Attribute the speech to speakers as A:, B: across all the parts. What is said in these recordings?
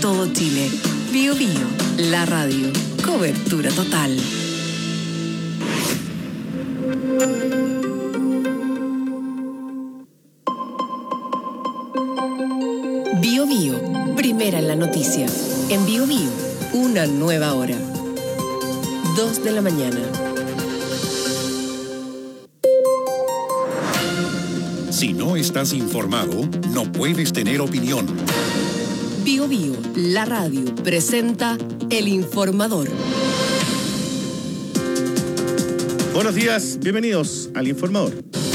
A: todo Chile. Bio Bio, la radio. Cobertura total. Bio Bio, primera en la noticia. En Bio Bio, una nueva hora. 2 de la mañana.
B: Si no estás informado, no puedes tener opinión.
A: Bio Bio, la radio, presenta El Informador.
C: Buenos días, bienvenidos al Informador.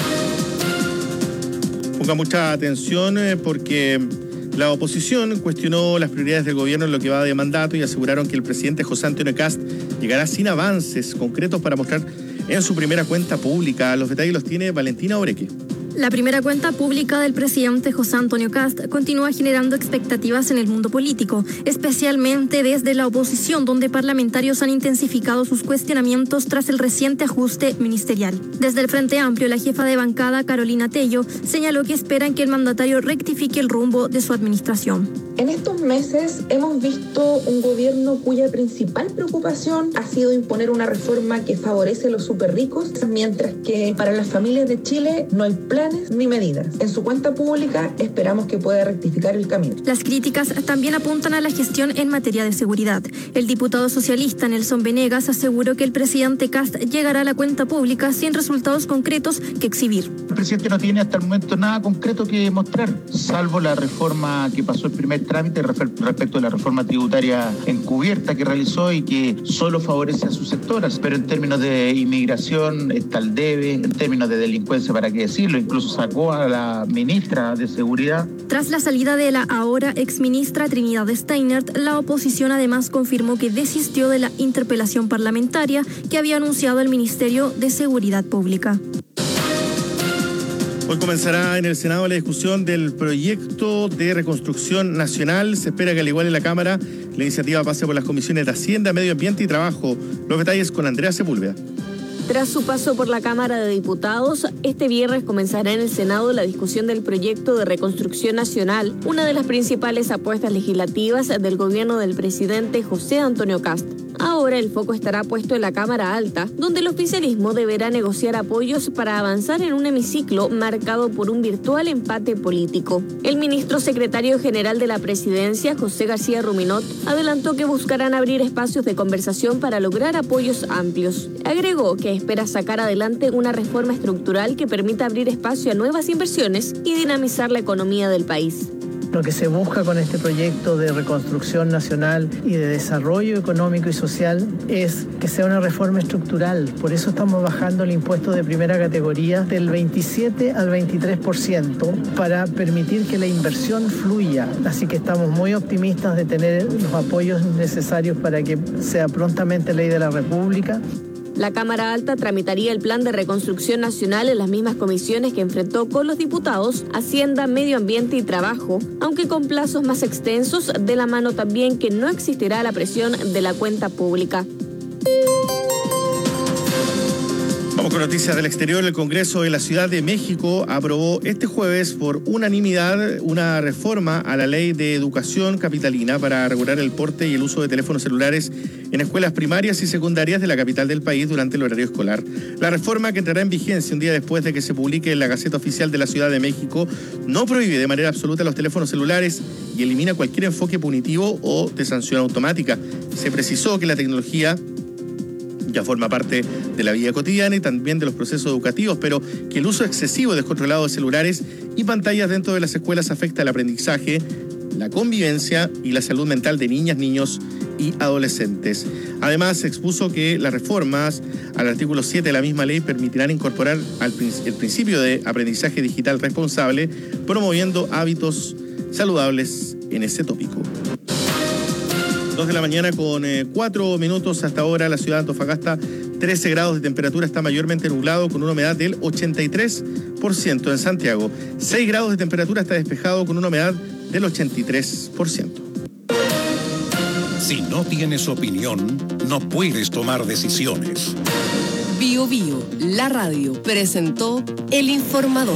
C: Ponga mucha atención porque la oposición cuestionó las prioridades del gobierno en lo que va de mandato y aseguraron que el presidente José Antonio Kast llegará sin avances concretos para mostrar en su primera cuenta pública. Los detalles los tiene Valentina Oreque.
D: La primera cuenta pública del presidente José Antonio Kast continúa generando expectativas en el mundo político, especialmente desde la oposición, donde parlamentarios han intensificado sus cuestionamientos tras el reciente ajuste ministerial. Desde el Frente Amplio, la jefa de bancada, Carolina Tello, señaló que esperan que el mandatario rectifique el rumbo de su administración.
E: En estos meses hemos visto un gobierno cuya principal preocupación ha sido imponer una reforma que favorece a los superricos, mientras que para las familias de Chile no hay planes ni medidas. En su cuenta pública esperamos que pueda rectificar el camino.
D: Las críticas también apuntan a la gestión en materia de seguridad. El diputado socialista Nelson Venegas aseguró que el presidente Kast llegará a la cuenta pública sin resultados concretos que exhibir.
F: El presidente no tiene hasta el momento nada concreto que mostrar, salvo la reforma que pasó el primer trámite respecto a la reforma tributaria encubierta que realizó y que solo favorece a sus sectores. Pero en términos de inmigración está el debe, en términos de delincuencia, para qué decirlo, incluso sacó a la ministra de Seguridad.
D: Tras la salida de la ahora exministra Trinidad Steinert, la oposición además confirmó que desistió de la interpelación parlamentaria que había anunciado el Ministerio de Seguridad Pública.
C: Hoy comenzará en el Senado la discusión del proyecto de reconstrucción nacional. Se espera que, al igual en la Cámara, la iniciativa pase por las comisiones de Hacienda, Medio Ambiente y Trabajo. Los detalles con Andrea Sepúlveda.
G: Tras su paso por la Cámara de Diputados, este viernes comenzará en el Senado la discusión del proyecto de reconstrucción nacional, una de las principales apuestas legislativas del gobierno del presidente José Antonio Kast. Ahora el foco estará puesto en la Cámara Alta, donde el oficialismo deberá negociar apoyos para avanzar en un hemiciclo marcado por un virtual empate político. El ministro secretario general de la Presidencia, José García Ruminot, adelantó que buscarán abrir espacios de conversación para lograr apoyos amplios. Agregó que espera sacar adelante una reforma estructural que permita abrir espacio a nuevas inversiones y dinamizar la economía del país.
H: Lo que se busca con este proyecto de reconstrucción nacional y de desarrollo económico y social es que sea una reforma estructural. Por eso estamos bajando el impuesto de primera categoría del 27 al 23% para permitir que la inversión fluya. Así que estamos muy optimistas de tener los apoyos necesarios para que sea prontamente ley de la República.
G: La Cámara Alta tramitaría el plan de reconstrucción nacional en las mismas comisiones que enfrentó con los diputados Hacienda, Medio Ambiente y Trabajo, aunque con plazos más extensos, de la mano también que no existirá la presión de la cuenta pública.
C: Vamos con noticias del exterior. El Congreso de la Ciudad de México aprobó este jueves por unanimidad una reforma a la Ley de Educación Capitalina para regular el porte y el uso de teléfonos celulares en escuelas primarias y secundarias de la capital del país durante el horario escolar. La reforma, que entrará en vigencia un día después de que se publique en la Gaceta Oficial de la Ciudad de México, no prohíbe de manera absoluta los teléfonos celulares y elimina cualquier enfoque punitivo o de sanción automática. Se precisó que la tecnología ya forma parte de la vida cotidiana y también de los procesos educativos, pero que el uso excesivo y descontrolado de celulares y pantallas dentro de las escuelas afecta el aprendizaje, la convivencia y la salud mental de niñas, niños y adolescentes. Además, se expuso que las reformas al artículo 7 de la misma ley permitirán incorporar el principio de aprendizaje digital responsable, promoviendo hábitos saludables en ese tópico. 2 de la mañana con 4 minutos hasta ahora. La ciudad de Antofagasta, 13 grados de temperatura, está mayormente nublado con una humedad del 83%. En Santiago, 6 grados de temperatura, está despejado con una humedad del 83%.
B: Si no tienes opinión, no puedes tomar decisiones.
A: Bio Bio, la radio, presentó El Informador.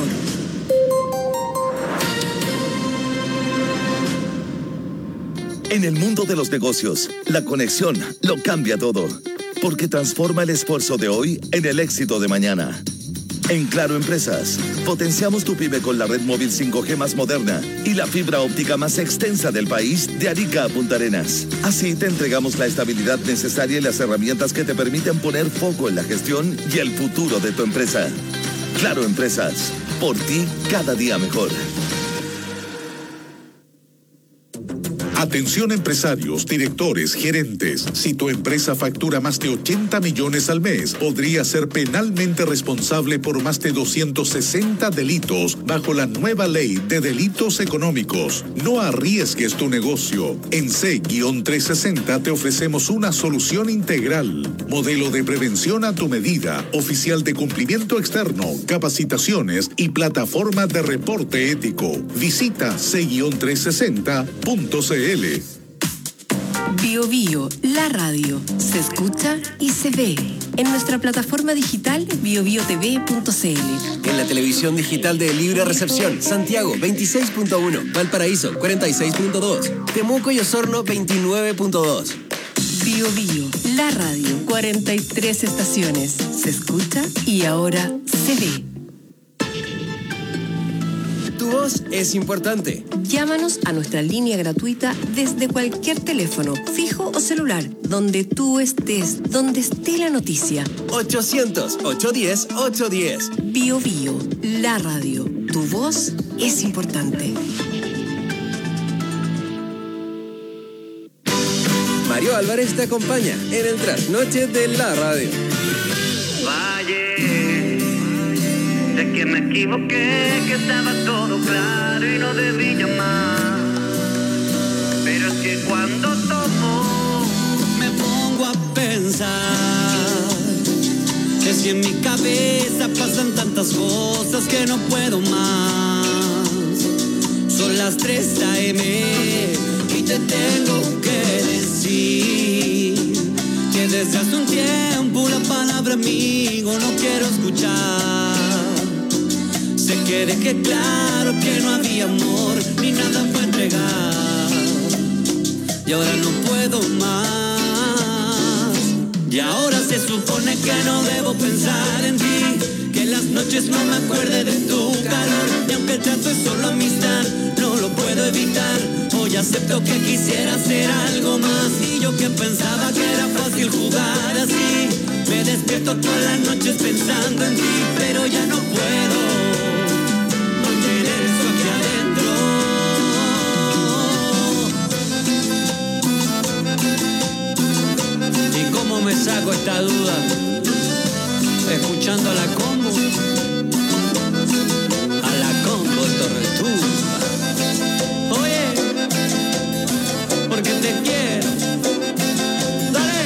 I: En el mundo de los negocios, la conexión lo cambia todo, porque transforma el esfuerzo de hoy en el éxito de mañana. En Claro Empresas, potenciamos tu pyme con la red móvil 5G más moderna y la fibra óptica más extensa del país, de Arica a Punta Arenas. Así te entregamos la estabilidad necesaria y las herramientas que te permiten poner foco en la gestión y el futuro de tu empresa. Claro Empresas, por ti cada día mejor.
B: Atención empresarios, directores, gerentes. Si tu empresa factura más de 80 millones al mes, podría ser penalmente responsable por más de 260 delitos bajo la nueva ley de delitos económicos. No arriesgues tu negocio. En C-360 te ofrecemos una solución integral. Modelo de prevención a tu medida, oficial de cumplimiento externo, capacitaciones y plataforma de reporte ético. Visita C-360.cl.
A: Bio Bio, la radio, se escucha y se ve en nuestra plataforma digital biobiotv.cl.
J: En la televisión digital de Libre Recepción, Santiago 26.1, Valparaíso 46.2, Temuco y Osorno 29.2.
A: Bio Bio, la radio, 43 estaciones, se escucha y ahora se ve.
J: Tu voz es importante.
A: Llámanos a nuestra línea gratuita desde cualquier teléfono, fijo o celular, donde tú estés, donde esté la noticia.
J: 800-810-810.
A: Bio Bio, la radio. Tu voz es importante.
J: Mario Álvarez te acompaña en el trasnoche de la radio.
K: Sé que me equivoqué, que estaba todo claro y no debí llamar. Pero es que cuando tomo me pongo a pensar que si en mi cabeza pasan tantas cosas que no puedo más. Son las 3 AM y te tengo que decir que desde hace un tiempo la palabra amigo no quiero escuchar. Sé que dejé claro que no había amor ni nada para entregar. Y ahora no puedo más. Y ahora se supone que no debo pensar en ti, que en las noches no me acuerde de tu calor. Y aunque el trato es solo amistad, no lo puedo evitar. Hoy acepto que quisiera hacer algo más. Y yo que pensaba que era fácil jugar así, me despierto todas las noches pensando en ti, pero ya no puedo mantener eso aquí adentro. ¿Y cómo me saco esta duda? Escuchando a la combo Torretuba. Oye, porque te quiero. Dale.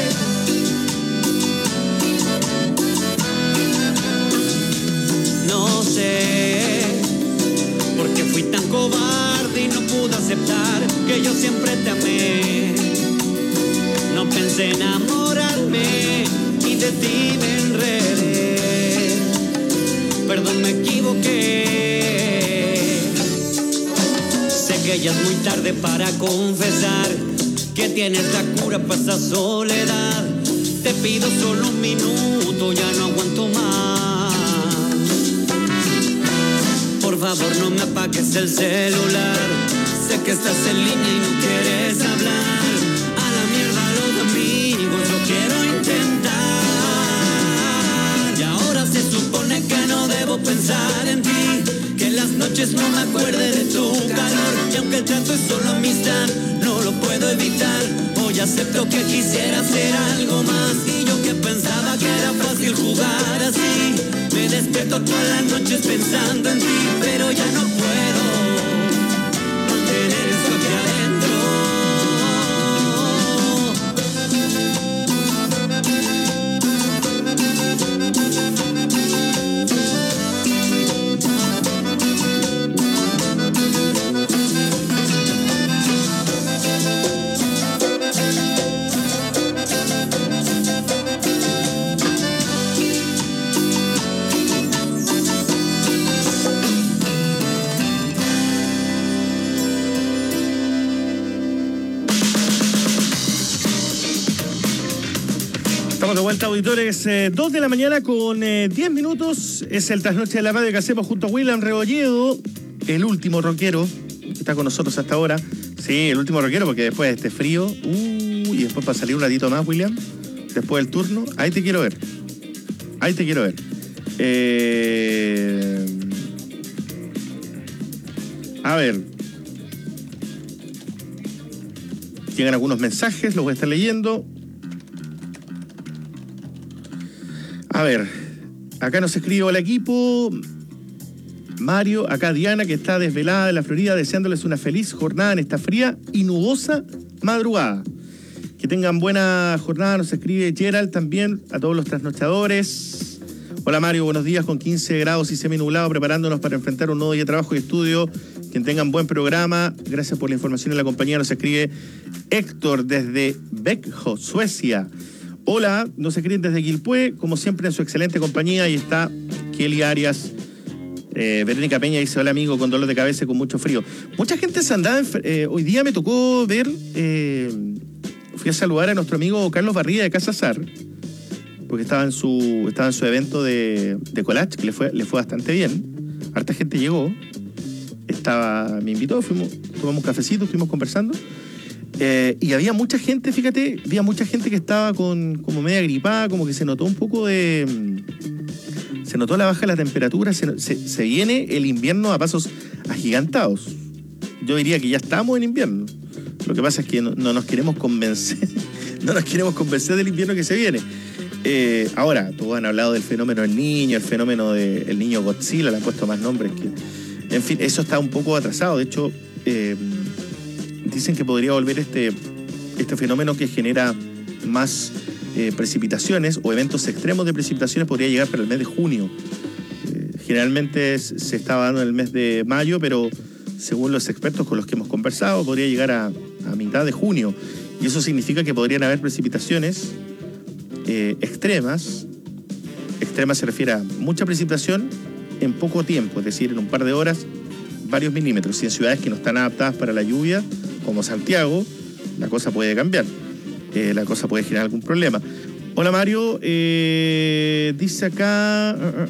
K: No sé por qué fui tan cobarde y no pude aceptar que yo siempre te amé. No pensé enamorarme y de ti me enredé. Perdón, me equivoqué. Sé que ya es muy tarde para confesar que tienes la cura para esa soledad. Te pido solo un minuto, ya no aguanto más. Por favor, no me apagues el celular. Sé que estás en línea y no quieres hablar. A la mierda los amigos, lo quiero intentar. Y ahora se supone que no debo pensar en ti, que en las noches no me acuerde de tu calor. Y aunque el trato es solo amistad, no lo puedo evitar. Hoy acepto que quisiera hacer algo más. Y yo que pensaba que era fácil jugar así, me despierto todas las noches pensando en ti, pero ya no puedo mantener eso aquí adentro.
C: Estamos de vuelta, auditores. 2 de la mañana con 10 minutos. Es el trasnoche de la radio que hacemos junto a William Rebolledo, el último rockero que está con nosotros hasta ahora. Sí, el último rockero, porque después de este frío, y después para salir un ratito más, William, después del turno, ahí te quiero ver. Ahí te quiero ver. A ver. Llegan algunos mensajes, los voy a estar leyendo. A ver, acá nos escribe el equipo. Mario, acá Diana, que está desvelada de la Florida, deseándoles una feliz jornada en esta fría y nubosa madrugada. Que tengan buena jornada, nos escribe Gerald también, a todos los trasnochadores. Hola Mario, buenos días, con 15 grados y seminublado, preparándonos para enfrentar un nuevo día de trabajo y estudio. Que tengan buen programa. Gracias por la información en la compañía. Nos escribe Héctor desde Växjö, Suecia. Hola, nos escriben desde Quilpué, como siempre en su excelente compañía. Y está Kelly Arias. Verónica Peña dice: hola amigo, con dolor de cabeza y con mucho frío. Mucha gente se andaba. Hoy día me tocó ver. Fui a saludar a nuestro amigo Carlos Barriga de Casa Sar, porque estaba en su evento de collage, que le fue bastante bien. Harta gente llegó. Me invitó, tomamos un cafecito, estuvimos conversando. Y había mucha gente, fíjate, que estaba como media gripada, como que se notó un poco se notó la baja de la temperatura, se viene el invierno a pasos agigantados. Yo diría que ya estamos en invierno. Lo que pasa es que no nos queremos convencer, del invierno que se viene. Ahora, todos han hablado del fenómeno del niño, el fenómeno del niño Godzilla, le han puesto más nombres que... En fin, eso está un poco atrasado. De hecho, dicen que podría volver este fenómeno que genera más precipitaciones o eventos extremos de precipitaciones, podría llegar para el mes de junio. Generalmente se estaba dando en el mes de mayo, pero según los expertos con los que hemos conversado, podría llegar a mitad de junio. Y eso significa que podrían haber precipitaciones extremas. Extrema se refiere a mucha precipitación en poco tiempo, es decir, en un par de horas, varios milímetros. Y en ciudades que no están adaptadas para la lluvia, como Santiago, la cosa puede cambiar. La cosa puede generar algún problema. Hola Mario, dice acá...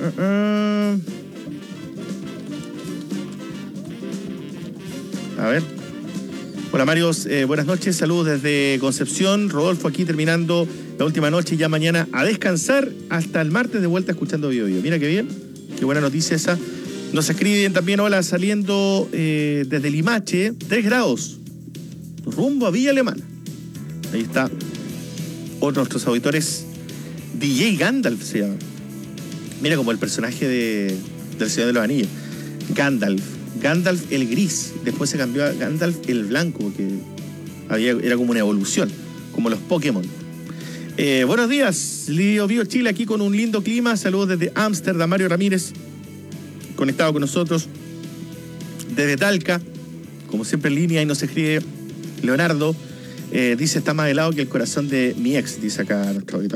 C: A ver. Hola Mario, buenas noches, saludos desde Concepción. Rodolfo aquí terminando la última noche y ya mañana a descansar hasta el martes de vuelta escuchando Bio Bio. Mira qué bien, qué buena noticia esa. Nos escriben también, hola, saliendo desde Limache, 3 grados, rumbo a Villa Alemana. Ahí está, otro de nuestros auditores, DJ Gandalf se llama. Mira como el personaje del Señor de los Anillos. Gandalf el gris, después se cambió a Gandalf el blanco, porque era como una evolución, como los Pokémon. Buenos días, Bio Bio Chile, aquí con un lindo clima. Saludos desde Ámsterdam, Mario Ramírez, conectado con nosotros desde Talca, como siempre en línea, y nos escribe Leonardo. Dice: está más helado que el corazón de mi ex, dice acá nuestro auditor.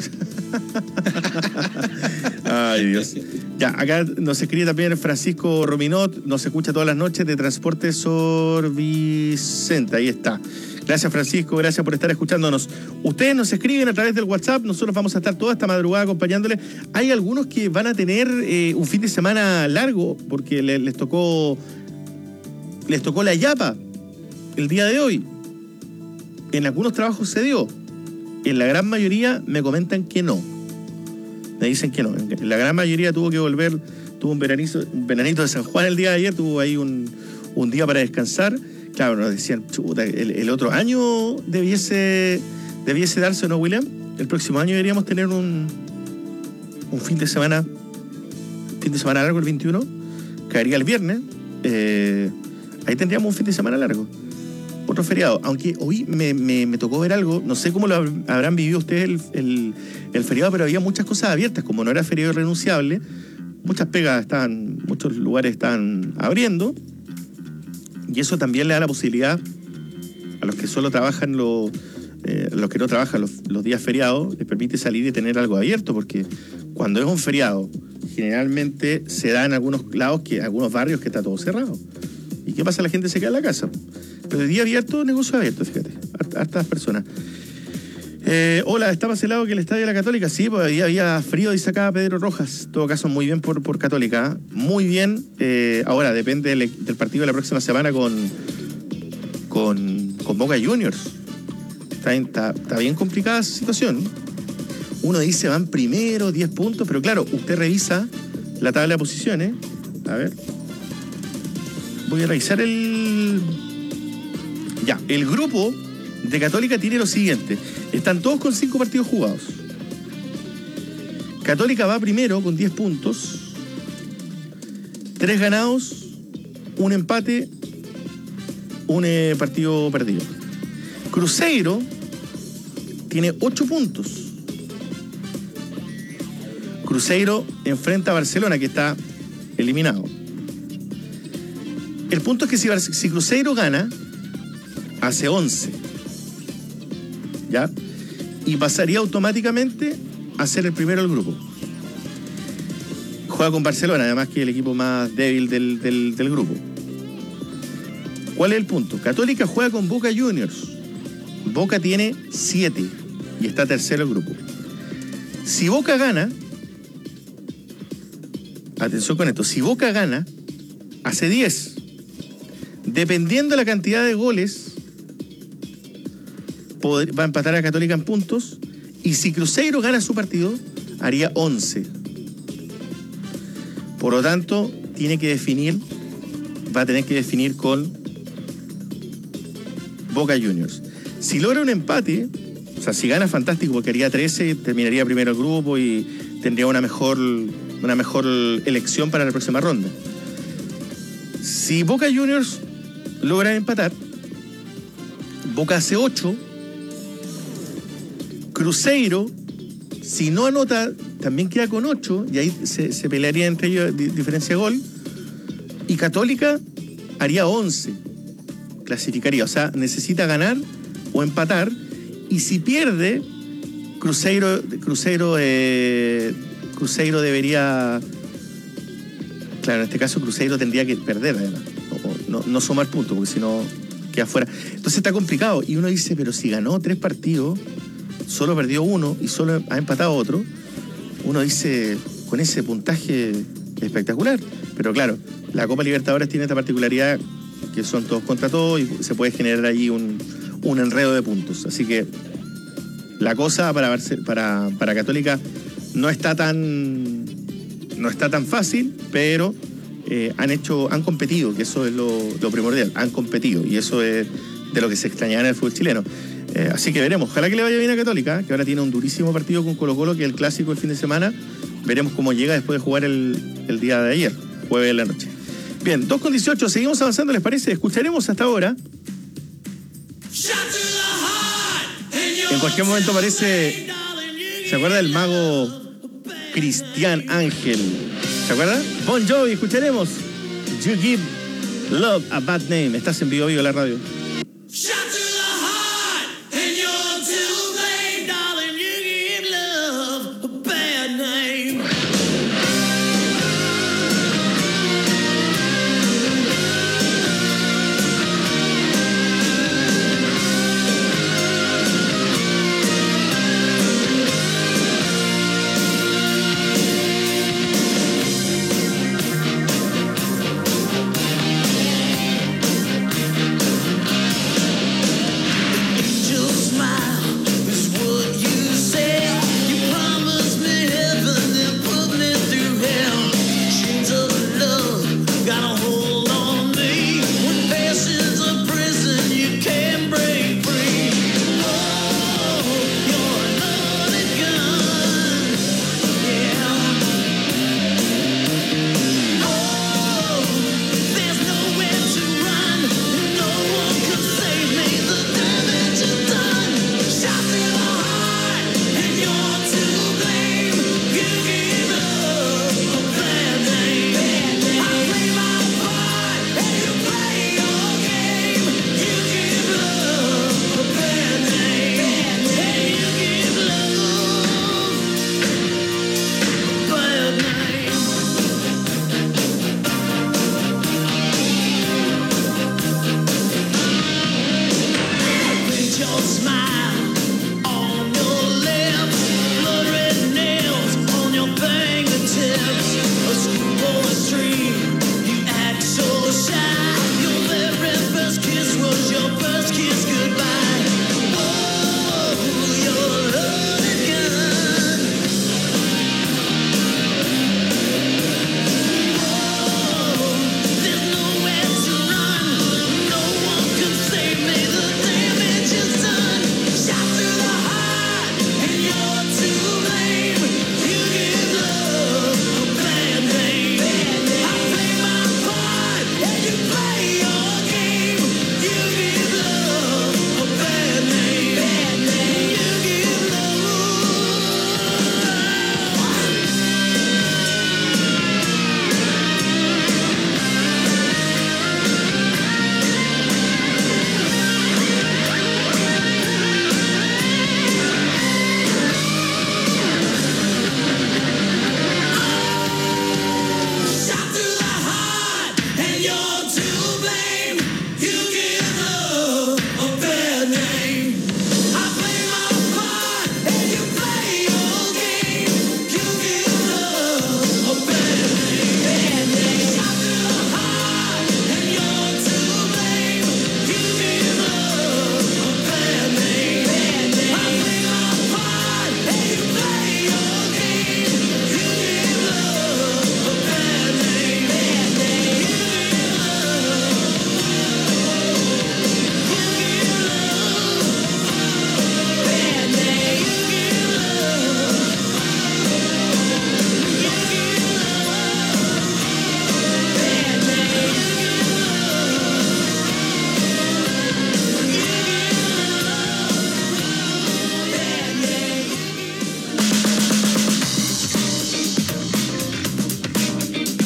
C: Ay, Dios. Ya, acá nos escribe también Francisco Rominot, nos escucha todas las noches de Transporte Sor Vicente. Ahí está. Gracias, Francisco, gracias por estar escuchándonos. Ustedes nos escriben a través del WhatsApp, nosotros vamos a estar toda esta madrugada acompañándoles. Hay algunos que van a tener un fin de semana largo, porque les tocó la yapa el día de hoy. En algunos trabajos se dio. En la gran mayoría me comentan que no. Me dicen que no. En la gran mayoría tuvo que volver, tuvo un veranito de San Juan el día de ayer, tuvo ahí un día para descansar. Claro, nos decían, chuta, el otro año debiese darse, ¿no, William? El próximo año deberíamos tener un fin de semana largo, el 21. Caería el viernes. Ahí tendríamos un fin de semana largo. Otro feriado, aunque hoy me tocó ver algo, no sé cómo lo habrán vivido ustedes el feriado, pero había muchas cosas abiertas, como no era feriado irrenunciable, muchos lugares estaban abriendo, y eso también le da la posibilidad a los que solo trabajan, los que no trabajan los días feriados, les permite salir y tener algo abierto, porque cuando es un feriado, generalmente se da en algunos lados, algunos barrios que está todo cerrado. ¿Y qué pasa? La gente se queda en la casa. Pero de día abierto, negocio abierto, fíjate. Hartas personas. Hola, ¿está más helado que el Estadio de la Católica? Sí, pues ahí había frío, dice acá Pedro Rojas. En todo caso, muy bien por Católica. Muy bien. Ahora, depende del partido de la próxima semana con Boca Juniors. Está bien complicada esa situación. Uno dice van primero, 10 puntos, pero claro, usted revisa la tabla de posiciones. A ver. Voy a revisar el grupo de Católica tiene lo siguiente. Están todos con 5 partidos jugados. Católica va primero con 10 puntos. 3 ganados, 1 empate, 1 partido perdido. Cruzeiro tiene 8 puntos. Cruzeiro enfrenta a Barcelona, que está eliminado. El punto es que si Cruzeiro gana, hace 11. ¿Ya? Y pasaría automáticamente a ser el primero del grupo. Juega con Barcelona, además que es el equipo más débil del grupo. ¿Cuál es el punto? Católica juega con Boca Juniors. Boca tiene 7 y está tercero el grupo. Si Boca gana, atención con esto, si Boca gana, hace 10. Dependiendo de la cantidad de goles, va a empatar a Católica en puntos. Y si Cruzeiro gana su partido, haría 11. Por lo tanto, va a tener que definir con Boca Juniors. Si logra un empate, o sea, si gana, fantástico, porque haría 13, terminaría primero el grupo y tendría una mejor elección para la próxima ronda. Si Boca Juniors logra empatar, Boca hace 8. Cruzeiro, si no anota, también queda con 8, y ahí se pelearía entre ellos diferencia de gol. Y Católica haría 11. Clasificaría, o sea, necesita ganar o empatar. Y si pierde, Cruzeiro debería... Claro, en este caso Cruzeiro tendría que perder, además. No sumar puntos, porque si no queda fuera. Entonces está complicado. Y uno dice, pero si ganó 3 partidos, solo perdió 1 y solo ha empatado otro, uno dice, con ese puntaje espectacular. Pero claro, la Copa Libertadores tiene esta particularidad que son todos contra todos y se puede generar allí un enredo de puntos. Así que la cosa para Católica no está tan fácil, pero han competido, que eso es lo primordial. Han competido y eso es de lo que se extrañaba en el fútbol chileno. Así que veremos. Ojalá que le vaya bien a Católica, que ahora tiene un durísimo partido con Colo-Colo, que es el clásico el fin de semana. Veremos cómo llega después de jugar el día de ayer, jueves de la noche. Bien, 2:18, seguimos avanzando, ¿les parece? Escucharemos hasta ahora. En cualquier momento aparece... ¿Se acuerda del mago Cristian Ángel? ¿Se acuerda? Bon Jovi, escucharemos You Give Love a Bad Name. Estás en Vivo la radio.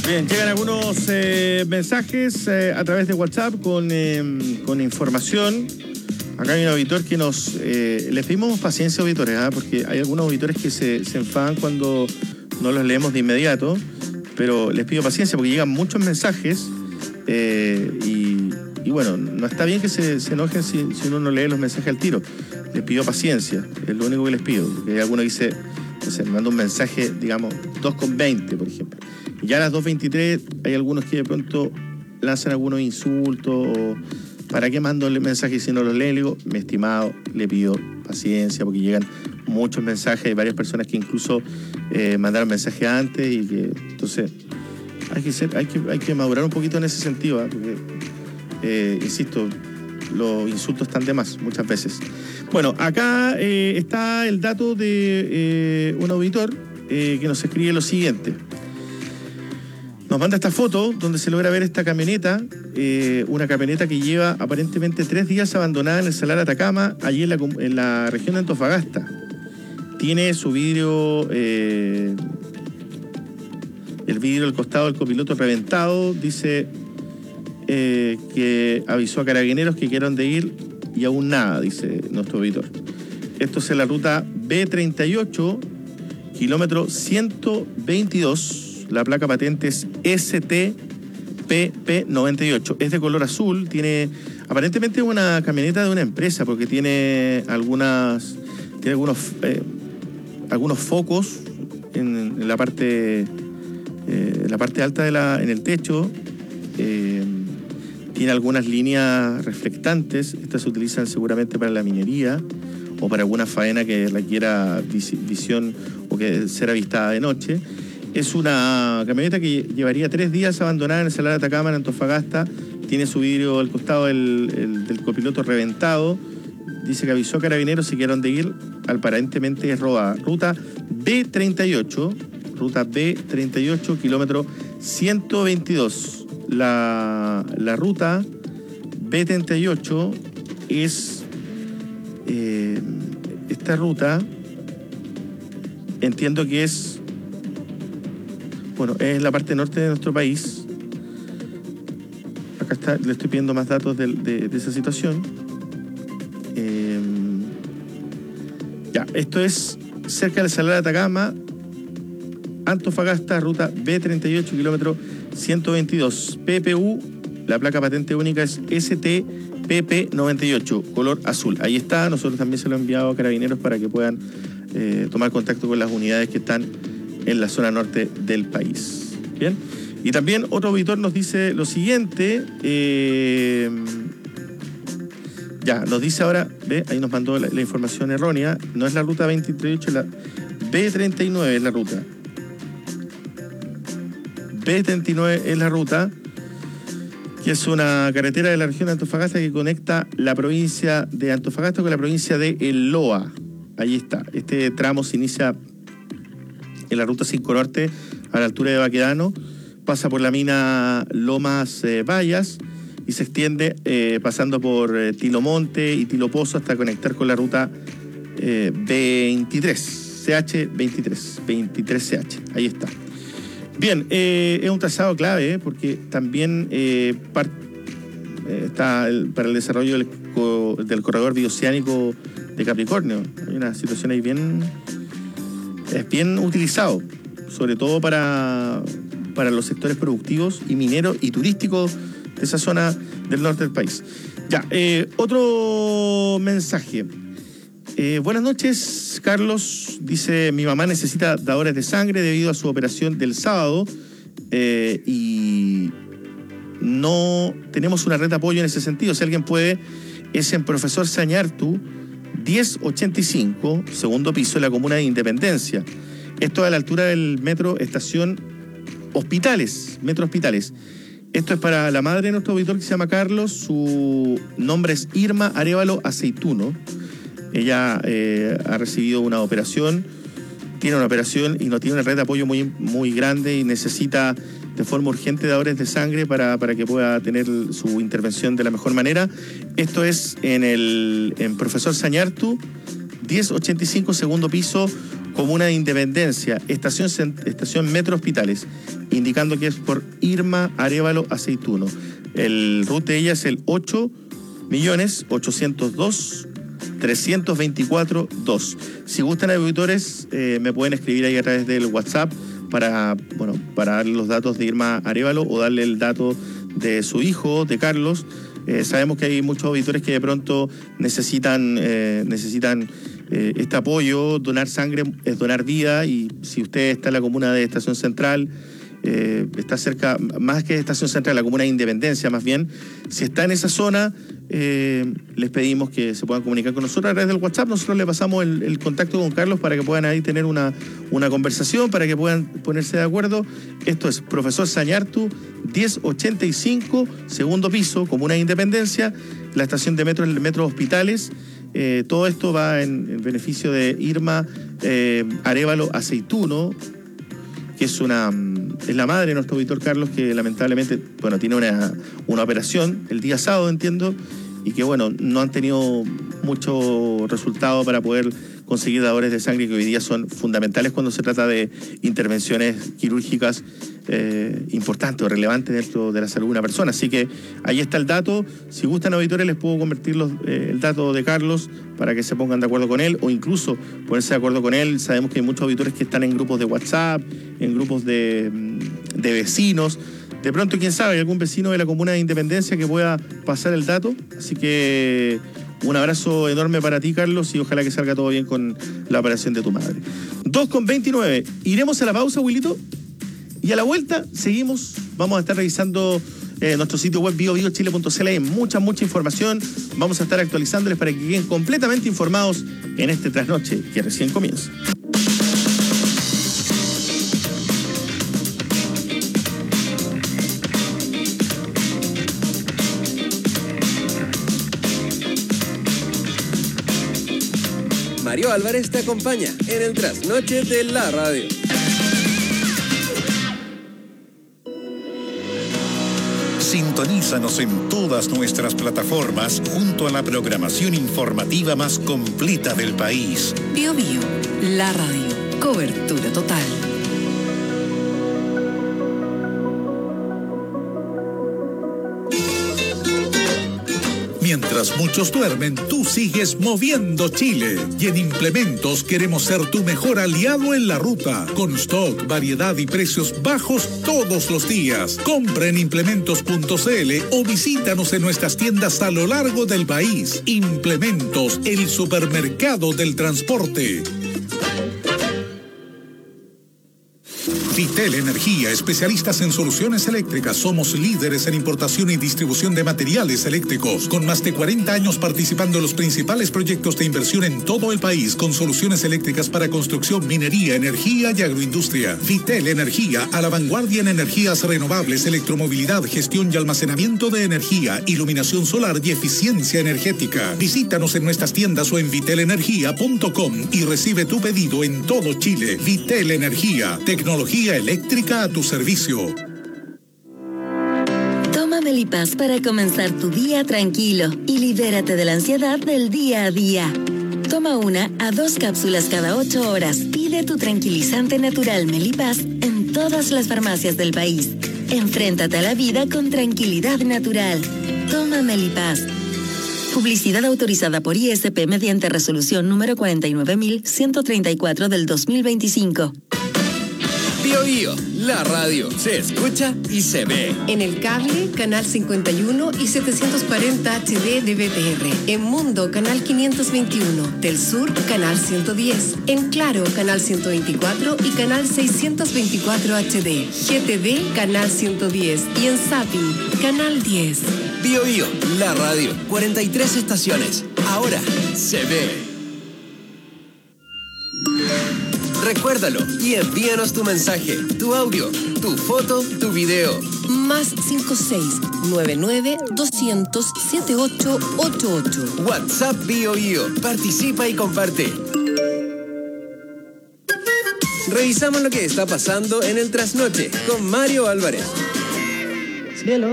C: Bien, llegan algunos mensajes a través de WhatsApp con información. Acá hay un auditor que les pedimos paciencia, auditores, porque hay algunos auditores que se enfadan cuando no los leemos de inmediato, pero les pido paciencia porque llegan muchos mensajes y bueno, no está bien que se enojen si uno no lee los mensajes al tiro. Les pido paciencia, es lo único que les pido, porque hay alguno que dice, me manda un mensaje, digamos, 2:20, por ejemplo. Y ya a las 2:23 hay algunos que de pronto lanzan algunos insultos o ¿para qué mando el mensaje si no lo leo? Le digo, mi estimado, le pido paciencia porque llegan muchos mensajes, hay varias personas que incluso mandaron mensajes antes y que entonces hay que madurar un poquito en ese sentido, porque insisto, los insultos están de más muchas veces. Bueno, acá está el dato de un auditor que nos escribe lo siguiente. Nos manda esta foto donde se logra ver esta camioneta, una camioneta que lleva aparentemente 3 días abandonada en el Salar Atacama, allí en la región de Antofagasta. Tiene su vidrio, el vidrio del costado del copiloto reventado. Dice que avisó a carabineros que quedaron de ir y aún nada, dice nuestro auditor. Esto es en la ruta B38, kilómetro 122. La placa patente es STPP98. Es de color azul. Tiene aparentemente una camioneta de una empresa porque tiene algunos focos en la parte alta en el techo. Tiene algunas líneas reflectantes. Estas se utilizan seguramente para la minería o para alguna faena que requiera visión o que ser avistada de noche. Es una camioneta que llevaría 3 días abandonada en el Salar de Atacama, en Antofagasta. Tiene su vidrio al costado del copiloto reventado. Dice que avisó a carabineros y quedaron de ir. Aparentemente es robada. Ruta B38, kilómetro 122. La ruta B38 es... esta ruta entiendo que es... Bueno, es la parte norte de nuestro país. Acá está, le estoy pidiendo más datos de esa situación. Esto es cerca del Salar de Atacama, Antofagasta, ruta B38, kilómetro 122. PPU, la placa patente única es STPP98, color azul. Ahí está, nosotros también se lo hemos enviado a carabineros para que puedan tomar contacto con las unidades que están en la zona norte del país. Bien, y también otro auditor nos dice lo siguiente, nos dice ahora, ahí nos mandó la información errónea, no es la ruta 28, la B39 es la ruta. B39 es la ruta, que es una carretera de la región de Antofagasta que conecta la provincia de Antofagasta con la provincia de El Loa. Ahí está, este tramo se inicia en la ruta 5 Norte, a la altura de Baquedano, pasa por la mina Lomas Vallas y se extiende pasando por Tilomonte y Tilopozo hasta conectar con la ruta 23CH. Ahí está. Bien, es un trazado clave porque también está para el desarrollo del corredor bioceánico de Capricornio. Hay una situación ahí es bien utilizado, sobre todo para los sectores productivos y mineros y turísticos de esa zona del norte del país. Otro mensaje. Buenas noches, Carlos. Dice, mi mamá necesita dadores de sangre debido a su operación del sábado y no tenemos una red de apoyo en ese sentido. Si alguien puede, es en Profesor Sañartu, 1085, segundo piso, en la comuna de Independencia. Esto a la altura del metro estación Metro Hospitales. Esto es para la madre de nuestro auditor que se llama Carlos. Su nombre es Irma Arévalo Aceituno. Ella ha recibido una operación, tiene una operación y no tiene una red de apoyo muy, muy grande y necesita de forma urgente dadores de sangre para que pueda tener su intervención de la mejor manera. Esto es en Profesor Sañartu, 1085, segundo piso, Comuna de Independencia, estación Metro Hospitales, indicando que es por Irma Arévalo Aceituno. El RUT de ella es el 8.802.324.2. Si gustan, auditores, me pueden escribir ahí a través del WhatsApp para darle los datos de Irma Arévalo o darle el dato de su hijo, de Carlos. Sabemos que hay muchos auditores que de pronto necesitan este apoyo. Donar sangre es donar vida, y si usted está en la comuna de Estación Central, está cerca, más que Estación Central, la comuna de Independencia más bien, si está en esa zona, les pedimos que se puedan comunicar con nosotros a través del WhatsApp. Nosotros le pasamos el contacto con Carlos para que puedan ahí tener una conversación, para que puedan ponerse de acuerdo. Esto es Profesor Sañartu 1085, segundo piso, comuna de Independencia, la estación de metro, el Metro Hospitales. Todo esto va en beneficio de Irma Arévalo Aceituno, que es la madre de nuestro auditor Carlos, que lamentablemente, tiene una operación el día sábado, entiendo, y que, no han tenido mucho resultado para poder conseguir dadores de sangre, que hoy día son fundamentales cuando se trata de intervenciones quirúrgicas importantes o relevantes dentro de la salud de una persona. Así que ahí está el dato. Si gustan, auditores, les puedo convertir el dato de Carlos para que se pongan de acuerdo con él, o incluso ponerse de acuerdo con él. Sabemos que hay muchos auditores que están en grupos de WhatsApp, en grupos de vecinos. De pronto, quién sabe, hay algún vecino de la comuna de Independencia que pueda pasar el dato. Así que un abrazo enorme para ti, Carlos, y ojalá que salga todo bien con la operación de tu madre. 2:29. Iremos a la pausa, Wilito, y a la vuelta seguimos. Vamos a estar revisando nuestro sitio web biobiochile.cl. Hay mucha información. Vamos a estar actualizándoles para que queden completamente informados en este trasnoche que recién comienza.
J: Mario Álvarez te acompaña en el trasnoche de la radio.
B: Sintonízanos en todas nuestras plataformas junto a la programación informativa más completa del país.
A: Bio Bio, la radio, cobertura total.
B: Mientras muchos duermen, tú sigues moviendo Chile. Y en Implementos queremos ser tu mejor aliado en la ruta. Con stock, variedad y precios bajos todos los días. Compra en implementos.cl o visítanos en nuestras tiendas a lo largo del país. Implementos, el supermercado del transporte. Vitel Energía, especialistas en soluciones eléctricas. Somos líderes en importación y distribución de materiales eléctricos, con más de 40 años participando en los principales proyectos de inversión en todo el país, con soluciones eléctricas para construcción, minería, energía y agroindustria. Vitel Energía, a la vanguardia en energías renovables, electromovilidad, gestión y almacenamiento de energía, iluminación solar y eficiencia energética. Visítanos en nuestras tiendas o en vitelenergia.com y recibe tu pedido en todo Chile. Vitel Energía, tecnología eléctrica a tu servicio.
L: Toma Melipaz para comenzar tu día tranquilo y libérate de la ansiedad del día a día. Toma 1 a 2 cápsulas cada 8 horas. Pide tu tranquilizante natural Melipaz en todas las farmacias del país. Enfréntate a la vida con tranquilidad natural. Toma Melipaz. Publicidad autorizada por ISP mediante resolución número 49.134 del 2025.
J: Bio Bio, la radio se escucha y se ve.
A: En el cable, canal 51 y 740 HD de BTR. En Mundo, canal 521. Del Sur, canal 110. En Claro, canal 124 y canal 624 HD. GTD, canal 110. Y en Zapping, canal 10.
J: Bio Bio, la radio, 43 estaciones. Ahora se ve. Recuérdalo y envíanos tu mensaje, tu audio, tu foto, tu video.
A: Más 56-99-200-7888.
J: WhatsApp Bio Bio. Participa y comparte. Revisamos lo que está pasando en el trasnoche con Mario Álvarez.
M: Cielo,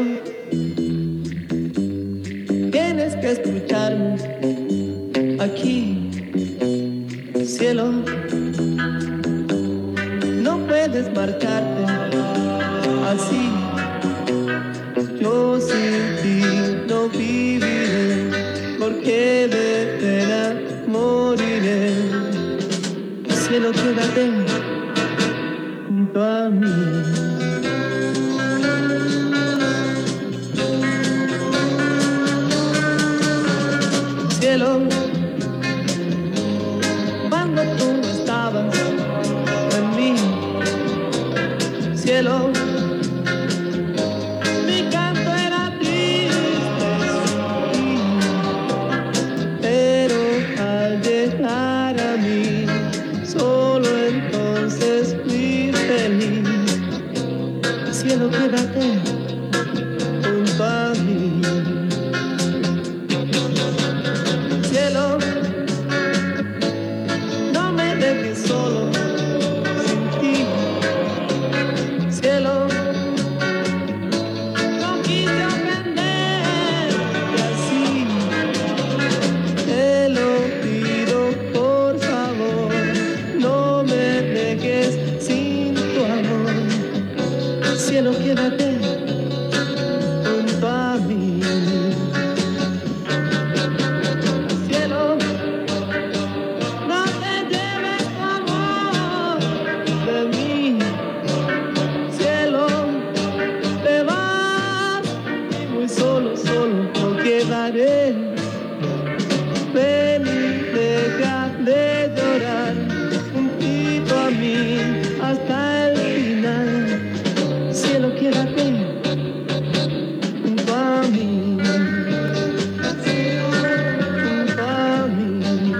M: tienes que escucharme aquí. Cielo, dejes marcharte así. Yo sin ti no viviré, porque de pena moriré. Cielo, quédate junto a mí. Cielo, cuando tú no estabas en mí, cielo, mi canto era triste, sí, pero al llegar a mí, solo entonces fui feliz. Cielo, quédate junto a mí. Cielo, no me dejes solo sin ti. Cielo, no quise ofenderte así. Te lo pido, por favor, no me dejes sin tu amor. Cielo, quédate junto a mí. Ven y deja de llorar juntito a mí hasta el final. Cielo, quédate junto a mí. Junto a mí.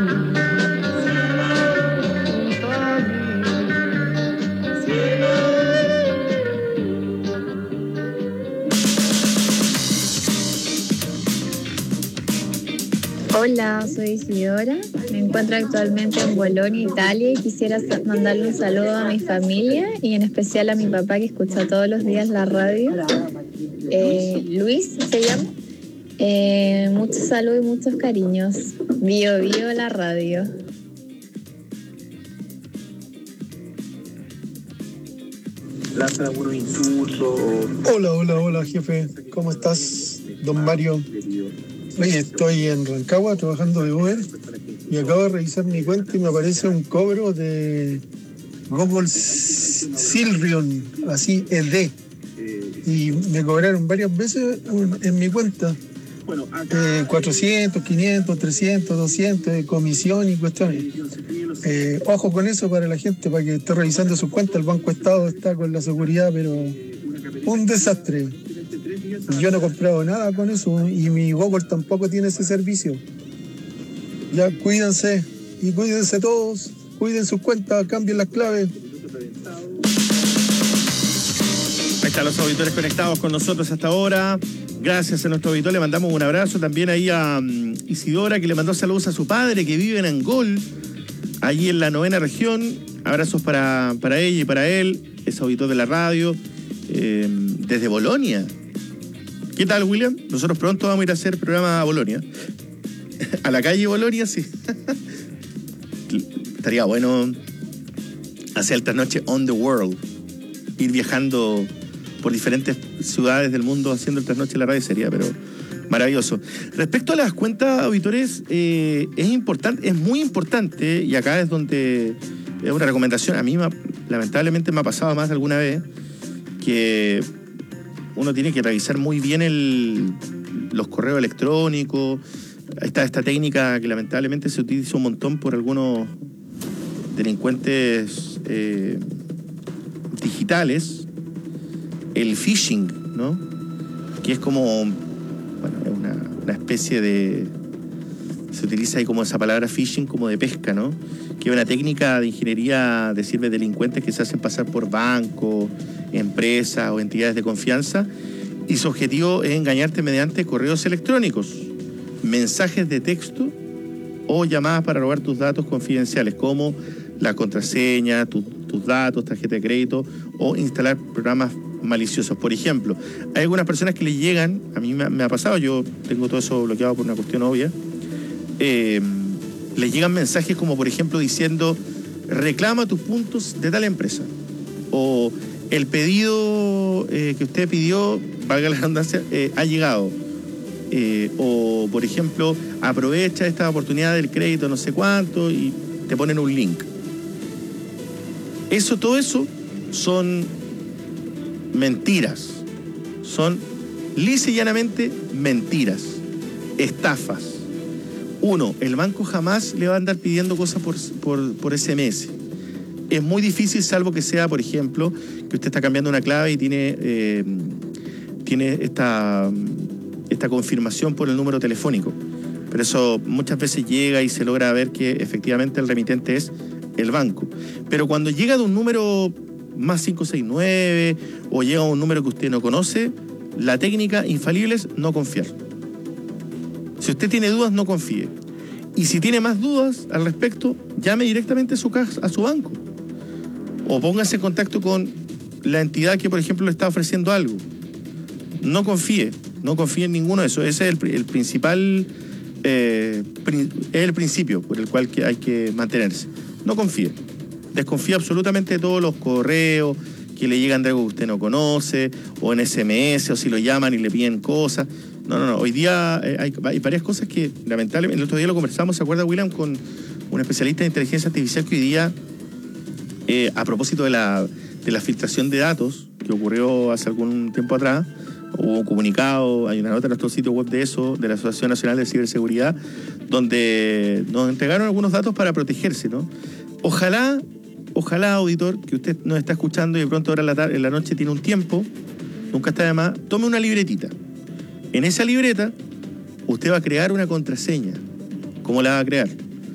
M: Junto a mí. Cielo.
N: Hola, soy Isidora, me encuentro actualmente en Bolonia, Italia, y quisiera mandarle un saludo a mi familia y en especial a mi papá que escucha todos los días la radio. Luis se llama. Muchos saludos y muchos cariños. Bio Bio la radio.
O: Hola, jefe. ¿Cómo estás, don Mario? Oye, estoy en Rancagua trabajando de Uber y acabo de revisar mi cuenta y me aparece un cobro de Google Silrion, así ED. Y me cobraron varias veces en mi cuenta. 400, 500, 300, 200 de comisión y cuestiones. Ojo con eso para la gente, para que esté revisando su cuenta. El Banco Estado está con la seguridad, pero un desastre. Yo no he comprado nada con eso y mi Google tampoco tiene ese servicio. Ya, cuídense y cuídense todos, cuiden sus cuentas, cambien las claves.
C: Ahí están los auditores conectados con nosotros hasta ahora. Gracias a nuestro auditor, le mandamos un abrazo también ahí a Isidora, que le mandó saludos a su padre, que vive en Angol, allí en la 9ª región. Abrazos para ella y para él, es auditor de la radio, desde Bolonia. ¿Qué tal, William? Nosotros pronto vamos a ir a hacer programa a Bolonia. A la calle Bolonia, sí. Estaría bueno hacer el trasnoche on the world. Ir viajando por diferentes ciudades del mundo haciendo el trasnoche de la radio sería, pero maravilloso. Respecto a las cuentas, auditores, es importante, es muy importante, y acá es donde es una recomendación. A mí lamentablemente me ha pasado más de alguna vez que uno tiene que revisar muy bien los correos electrónicos. Ahí está esta técnica que lamentablemente se utiliza un montón por algunos delincuentes digitales, el phishing, ¿no? Que es como, bueno, es una especie de... Se utiliza ahí como esa palabra phishing como de pesca, ¿no? Que es una técnica de ingeniería de ciberdelincuentes que se hacen pasar por bancos, empresas o entidades de confianza, y su objetivo es engañarte mediante correos electrónicos, mensajes de texto o llamadas para robar tus datos confidenciales, como la contraseña, tus datos, tarjeta de crédito, o instalar programas maliciosos. Por ejemplo, hay algunas personas que les llegan, a mí me ha pasado, yo tengo todo eso bloqueado por una cuestión obvia, les llegan mensajes como, por ejemplo, diciendo: reclama tus puntos de tal empresa. O el pedido que usted pidió, valga la redundancia, ha llegado. O, por ejemplo, aprovecha esta oportunidad del crédito no sé cuánto y te ponen un link. Todo eso son mentiras. Son lisa y llanamente mentiras, estafas. Uno, el banco jamás le va a andar pidiendo cosas por SMS. Es muy difícil, salvo que sea, por ejemplo, que usted está cambiando una clave y tiene esta confirmación por el número telefónico. Pero eso muchas veces llega y se logra ver que efectivamente el remitente es el banco. Pero cuando llega de un número más 569 o llega a un número que usted no conoce, la técnica infalible es no confiar. Si usted tiene dudas, no confíe. Y si tiene más dudas al respecto, llame directamente a su banco. O póngase en contacto con la entidad que, por ejemplo, le está ofreciendo algo. No confíe en ninguno de esos. Ese es el principal, el principio por el cual hay que mantenerse. No confíe. Desconfíe absolutamente de todos los correos que le llegan de algo que usted no conoce, o en SMS, o si lo llaman y le piden cosas. No. Hoy día hay varias cosas que, lamentablemente, el otro día lo conversamos, ¿se acuerda, William? Con un especialista de inteligencia artificial que hoy día, a propósito de la filtración de datos que ocurrió hace algún tiempo atrás, hubo un comunicado, hay una nota en nuestro sitio web de eso, de la Asociación Nacional de Ciberseguridad, donde nos entregaron algunos datos para protegerse, ¿no? Ojalá, auditor, que usted nos está escuchando y de pronto ahora en la noche tiene un tiempo, nunca está de más, tome una libretita. En esa libreta, usted va a crear una contraseña. ¿Cómo la va a crear?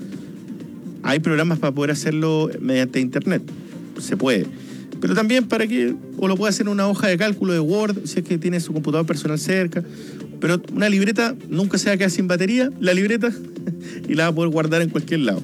C: Hay programas para poder hacerlo mediante internet. Se puede. Pero también para que, o lo puede hacer en una hoja de cálculo de Word, si es que tiene su computador personal cerca. Pero una libreta nunca se va a quedar sin batería, la libreta, y la va a poder guardar en cualquier lado.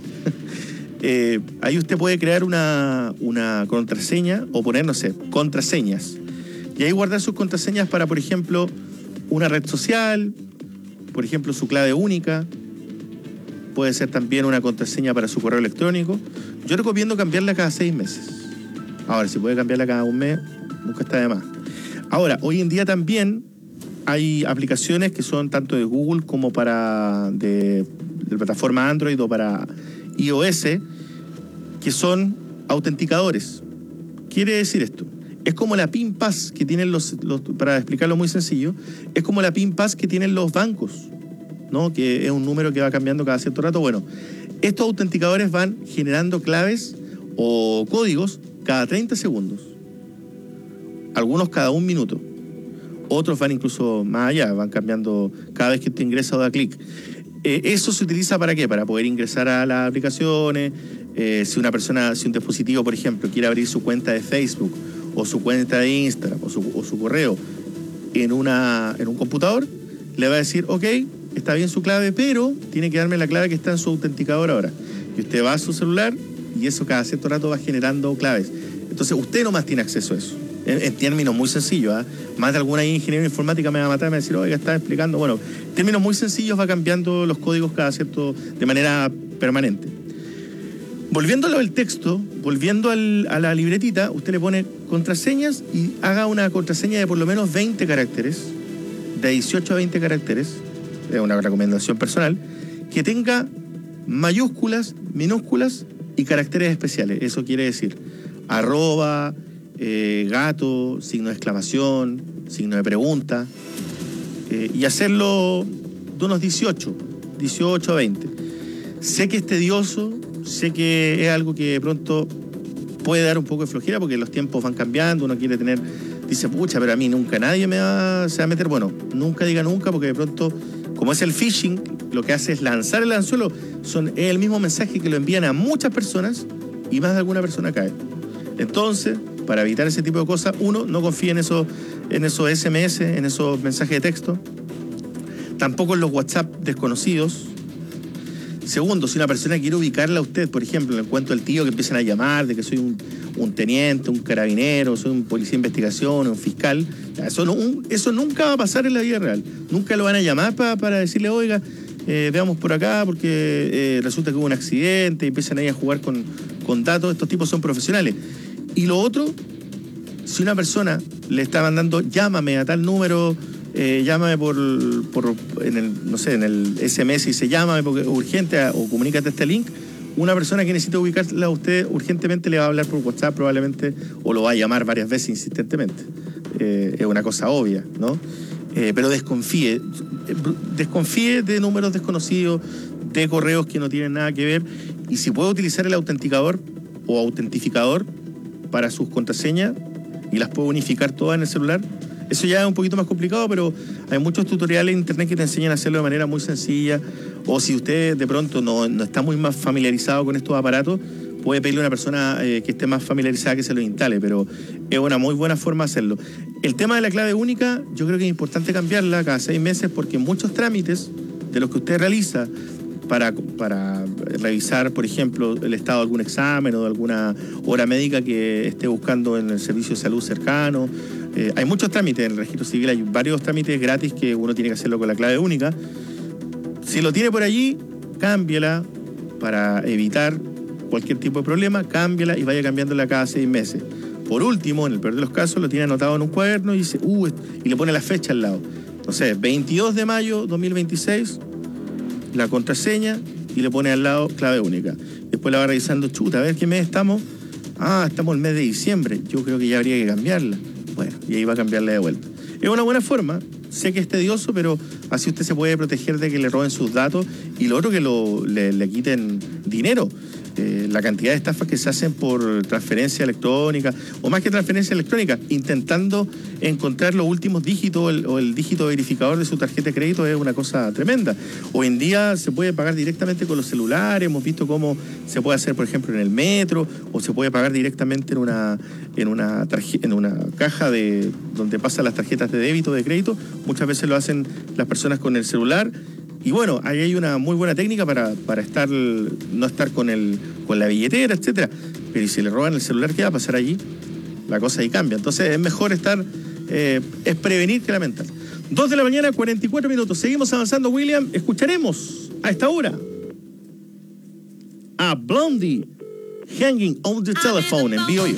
C: Ahí usted puede crear una contraseña o poner, no sé, contraseñas. Y ahí guardar sus contraseñas para, por ejemplo, una red social, por ejemplo, su clave única. Puede ser también una contraseña para su correo electrónico. Yo recomiendo cambiarla cada 6 meses. Ahora, si puede cambiarla cada un mes, nunca está de más. Ahora, hoy en día también hay aplicaciones que son tanto de Google como de plataforma Android o para iOS, que son autenticadores. Quiere decir esto. Es como la PIN Pass que tienen para explicarlo muy sencillo, es como la PIN Pass que tienen los bancos, ¿no? Que es un número que va cambiando cada cierto rato. Bueno, estos autenticadores van generando claves o códigos cada 30 segundos. Algunos cada 1 minuto. Otros van incluso más allá, van cambiando cada vez que usted ingresa o da clic. Eso se utiliza ¿para qué? Para poder ingresar a las aplicaciones. Si un dispositivo, por ejemplo, quiere abrir su cuenta de Facebook o su cuenta de Instagram o su correo en un computador, le va a decir, ok, está bien su clave, pero tiene que darme la clave que está en su autenticador ahora. Y usted va a su celular y eso cada cierto rato va generando claves. Entonces usted nomás tiene acceso a eso. En términos muy sencillos, más de alguna ingeniero informática me va a matar y me va a decir, oiga, está explicando. Bueno, en términos muy sencillos va cambiando los códigos de manera permanente. Volviendo al texto, volviendo a la libretita, usted le pone contraseñas y haga una contraseña de por lo menos 20 caracteres, de 18 a 20 caracteres, es una recomendación personal, que tenga mayúsculas, minúsculas y caracteres especiales. Eso quiere decir arroba, gato, signo de exclamación, signo de pregunta, y hacerlo de unos 18 a 20. Sé que es tedioso, sé que es algo que de pronto puede dar un poco de flojera porque los tiempos van cambiando, uno quiere dice, pucha, pero a mí nunca nadie se va a meter. Bueno, nunca diga nunca, porque de pronto, como es el phishing, lo que hace es lanzar el anzuelo, es el mismo mensaje que lo envían a muchas personas y más de alguna persona cae. Entonces, para evitar ese tipo de cosas, uno, no confíe en esos SMS, en esos mensajes de texto, tampoco en los WhatsApp desconocidos. Segundo, si una persona quiere ubicarla a usted, por ejemplo, en el cuento del tío que empiezan a llamar, de que soy un teniente, un carabinero, soy un policía de investigación, un fiscal, eso nunca va a pasar en la vida real. Nunca lo van a llamar para decirle, oiga, veamos por acá porque resulta que hubo un accidente y empiezan ahí a jugar con datos. Estos tipos son profesionales. Y lo otro, Si una persona le está mandando, llámame a tal número, llámame en el SMS y dice llámame porque es urgente o comunícate a este link, una persona que necesita ubicarla a usted urgentemente le va a hablar por WhatsApp probablemente o lo va a llamar varias veces insistentemente. Es una cosa obvia, ¿no? Pero desconfíe de números desconocidos, de correos que no tienen nada que ver, y si puede utilizar el autenticador o autentificador para sus contraseñas y las puede unificar todas en el celular. Eso ya es un poquito más complicado, pero hay muchos tutoriales en internet que te enseñan a hacerlo de manera muy sencilla. O si usted de pronto no está muy más familiarizado con estos aparatos, puede pedirle a una persona que esté más familiarizada que se lo instale, pero es una muy buena forma de hacerlo. El tema de la clave única, yo creo que es importante cambiarla cada 6 meses porque muchos trámites de los que usted realiza para revisar, por ejemplo, el estado de algún examen o de alguna hora médica que esté buscando en el servicio de salud cercano. Hay muchos trámites en el registro civil, hay varios trámites gratis que uno tiene que hacerlo con la clave única. Si lo tiene por allí, cámbiala para evitar cualquier tipo de problema, cámbiala y vaya cambiándola cada 6 meses. Por último, en el peor de los casos, lo tiene anotado en un cuaderno y dice, y le pone la fecha al lado. Entonces, 22 de mayo 2026, la contraseña y le pone al lado clave única. Después la va revisando, a ver qué mes estamos. Estamos en el mes de diciembre, yo creo que ya habría que cambiarla. Bueno, y ahí va a cambiarla de vuelta. Es una buena forma, sé que es tedioso, pero así usted se puede proteger de que le roben sus datos y lo otro que le quiten dinero. La cantidad de estafas que se hacen por transferencia electrónica, o más que transferencia electrónica, intentando encontrar los últimos dígitos o el dígito verificador de su tarjeta de crédito es una cosa tremenda. Hoy en día se puede pagar directamente con los celulares, hemos visto cómo se puede hacer, por ejemplo, en el metro, o se puede pagar directamente en una caja donde pasan las tarjetas de débito, de crédito. Muchas veces lo hacen las personas con el celular. Y bueno, ahí hay una muy buena técnica para no estar con la billetera, etcétera. Pero ¿y si le roban el celular, qué va a pasar allí? La cosa ahí cambia. Entonces es mejor es prevenir que lamentar. 2 de la mañana, 44 minutos. Seguimos avanzando, William. Escucharemos a esta hora a Blondie, Hanging on the Telephone en BOU.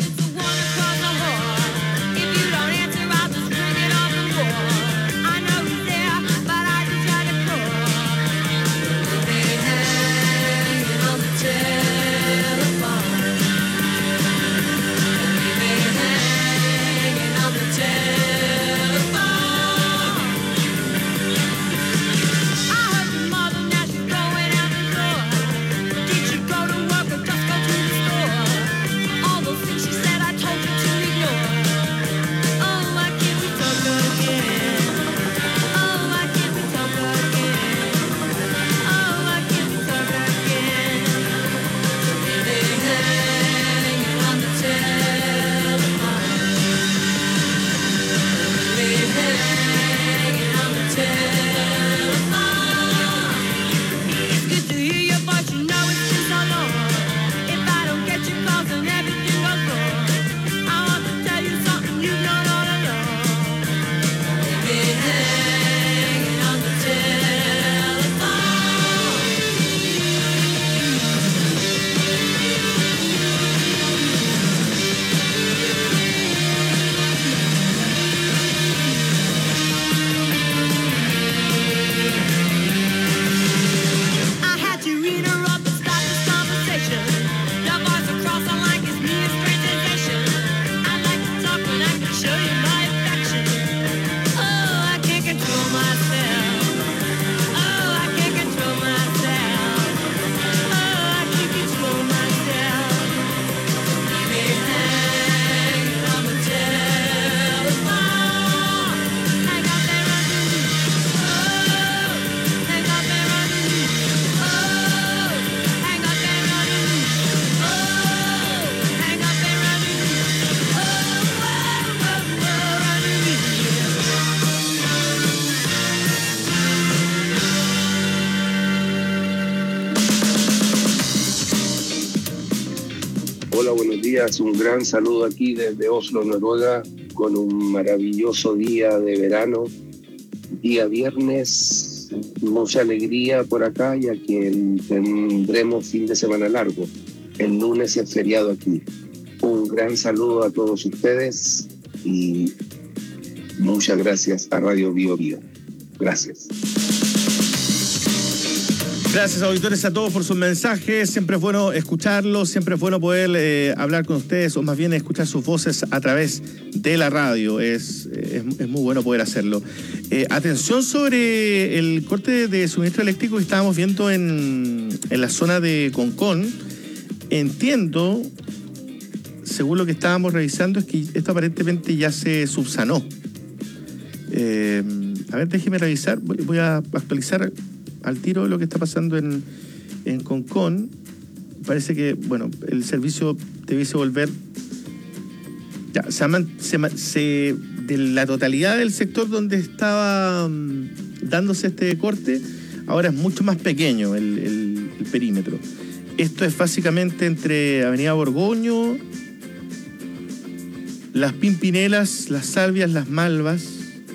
P: Un gran saludo aquí desde Oslo, Noruega, con un maravilloso día de verano, día viernes, mucha alegría por acá, ya que tendremos fin de semana largo. El lunes es feriado aquí. Un gran saludo a todos ustedes y muchas gracias a Radio Bio Bio. Gracias.
C: Gracias, auditores, a todos por sus mensajes. Siempre es bueno escucharlos, siempre es bueno poder hablar con ustedes, o más bien escuchar sus voces a través de la radio. Es muy bueno poder hacerlo. Atención sobre el corte de suministro eléctrico que estábamos viendo en la zona de Concón. Entiendo, según lo que estábamos revisando, es que esto aparentemente ya se subsanó. A ver, déjeme revisar. Voy a actualizar al tiro lo que está pasando en Concón. Parece que, bueno, el servicio debiese volver. Ya, de la totalidad del sector donde estaba dándose este corte, ahora es mucho más pequeño el perímetro. Esto es básicamente entre Avenida Borgoño, Las Pimpinelas, Las Salvias, Las Malvas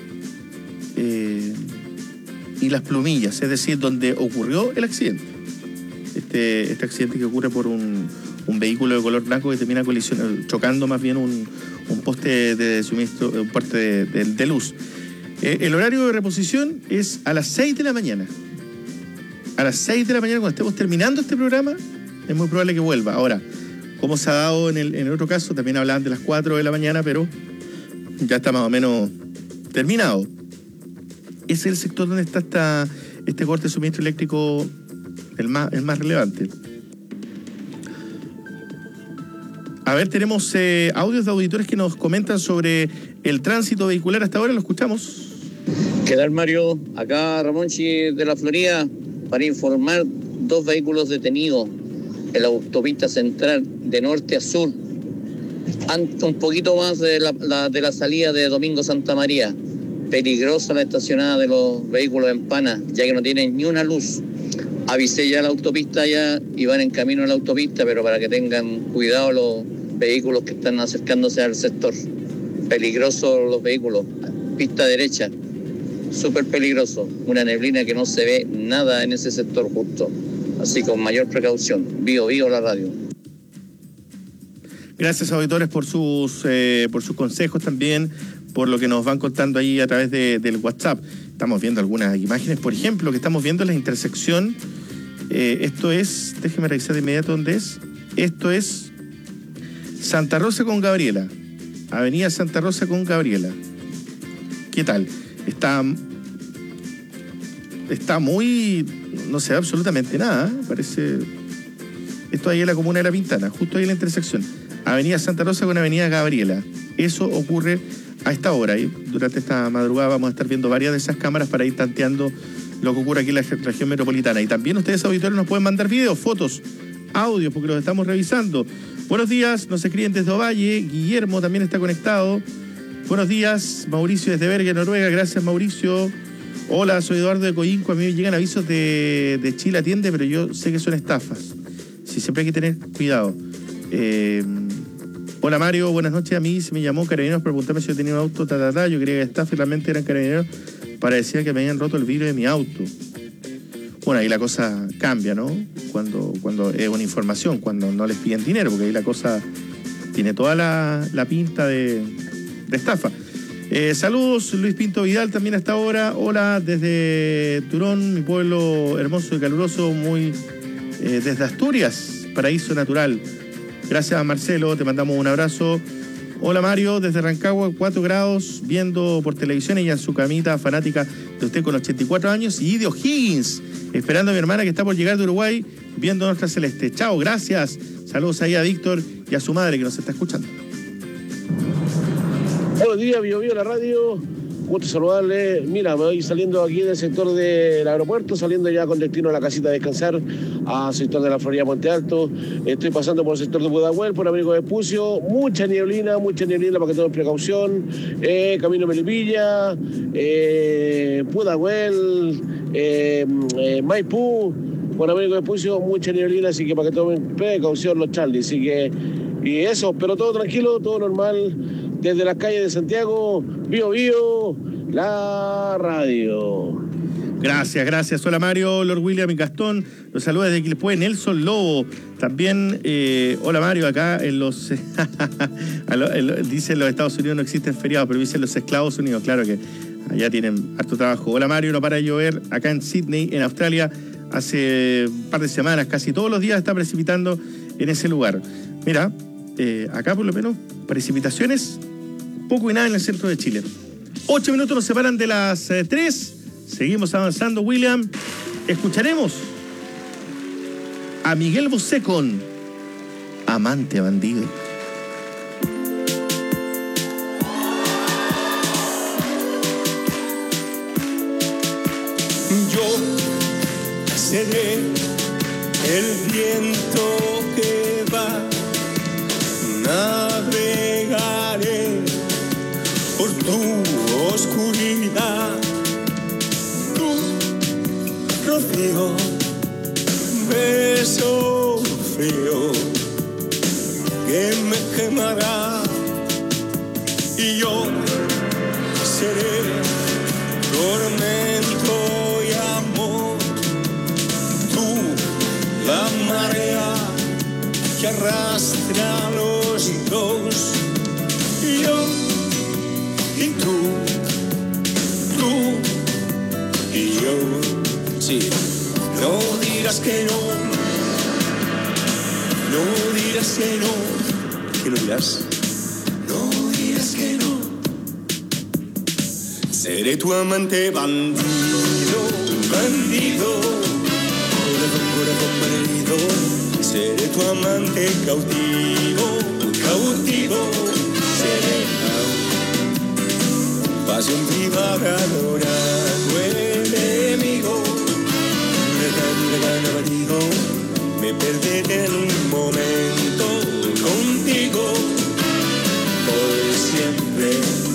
C: y Las Plumillas, es decir, donde ocurrió el accidente. Este accidente que ocurre por un vehículo de color blanco que termina chocando más bien un poste de suministro, un poste de luz. El horario de reposición es a las 6 de la mañana. A las 6 de la mañana, cuando estemos terminando este programa, es muy probable que vuelva. Ahora, como se ha dado en el otro caso, también hablaban de las 4 de la mañana, pero ya está más o menos terminado. Ese es el sector donde está este corte de suministro eléctrico, el más relevante. A ver, tenemos audios de auditores que nos comentan sobre el tránsito vehicular hasta ahora. Lo escuchamos.
Q: ¿Qué tal, Mario? Acá Ramonchi de la Florida para informar 2 vehículos detenidos en la autopista central de norte a sur, un poquito más de la salida de Domingo Santa María. Peligrosa la estacionada de los vehículos en Pana, ya que no tienen ni una luz. Avisé ya la autopista ya y van en camino a la autopista, pero para que tengan cuidado los vehículos que están acercándose al sector. Peligrosos los vehículos. Pista derecha, súper peligroso. Una neblina que no se ve nada en ese sector justo. Así con mayor precaución. Bio Bio la radio.
C: Gracias, auditores, por sus consejos también, por lo que nos van contando ahí a través del WhatsApp. Estamos viendo algunas imágenes, por ejemplo, que estamos viendo la intersección. Esto es, déjeme revisar de inmediato dónde es. Esto es Santa Rosa con Gabriela. Avenida Santa Rosa con Gabriela. ¿Qué tal? Está muy... no se ve absolutamente nada, parece... Esto ahí en la comuna de La Pintana, justo ahí en la intersección. Avenida Santa Rosa con Avenida Gabriela. Eso ocurre a esta hora. Y durante esta madrugada vamos a estar viendo varias de esas cámaras para ir tanteando lo que ocurre aquí en la región metropolitana. Y también ustedes, auditores, nos pueden mandar videos, fotos, audios, porque los estamos revisando. Buenos días, nos escriben desde Ovalle. Guillermo también está conectado. Buenos días, Mauricio desde Bergen, Noruega. Gracias, Mauricio. Hola, soy Eduardo de Coyinco. A mí me llegan avisos de Chile Atiende, pero yo sé que son estafas. Sí, siempre hay que tener cuidado. Hola, Mario, buenas noches. A mí se me llamó Carabineros para preguntarme si yo tenía un auto, Yo creía que estafa y realmente eran Carabineros para decir que me habían roto el vidrio de mi auto. Bueno, ahí la cosa cambia, ¿no? Cuando es una información, cuando no les piden dinero, porque ahí la cosa tiene toda la pinta de estafa. Saludos, Luis Pinto Vidal también hasta ahora. Hola, desde Turón, mi pueblo hermoso y caluroso, muy desde Asturias, paraíso natural. Gracias, Marcelo, te mandamos un abrazo. Hola, Mario, desde Rancagua, 4 grados, viendo por televisión, ella en su camita, fanática de usted con 84 años, y de O'Higgins, esperando a mi hermana que está por llegar de Uruguay, viendo nuestra celeste. Chao, gracias. Saludos ahí a Víctor y a su madre que nos está escuchando.
R: Buenos días, Bio Bio la radio. Gusto saludarle. Mira, me voy saliendo aquí del sector del aeropuerto, saliendo ya con destino a la casita a descansar, al sector de la Florida Puente Alto. Estoy pasando por el sector de Pudahuel, por Américo Vespucio. Mucha nieblina para que tomen precaución. Camino Melipilla, Pudahuel, Maipú, por Américo Vespucio, mucha nieblina, así que para que tomen precaución los Charlie. Así que, y eso, pero todo tranquilo, todo normal. Desde las calles de Santiago, Bio Bio, la radio.
C: Gracias. Hola Mario, Lord William y Gastón. Los saluda desde Quilpué, Nelson Lobo. También, hola Mario, acá en los... dicen los Estados Unidos no existen feriados, pero dicen los Esclavos Unidos. Claro que allá tienen harto trabajo. Hola Mario, no para de llover acá en Sydney, en Australia. Hace un par de semanas, casi todos los días está precipitando en ese lugar. Mira, acá por lo menos precipitaciones, poco y nada en el centro de Chile. 8 minutos nos separan de las 3. Seguimos avanzando, William. Escucharemos a Miguel Bosé con Amante Bandido.
S: Yo seré el viento que va, navegaré por tu oscuridad. Rocío, beso frío que me quemará, y yo seré tormento y amor, tú la marea que arrastra a los dos, y yo y tú y yo. Sí, no dirás que no dirás que no. ¿Qué no dirás? No dirás que no. Seré tu amante bandido, corazón perdido. Seré tu amante cautivo, seré pasión privada, adorado enemigo. Abatido, me perderé en un momento contigo por siempre.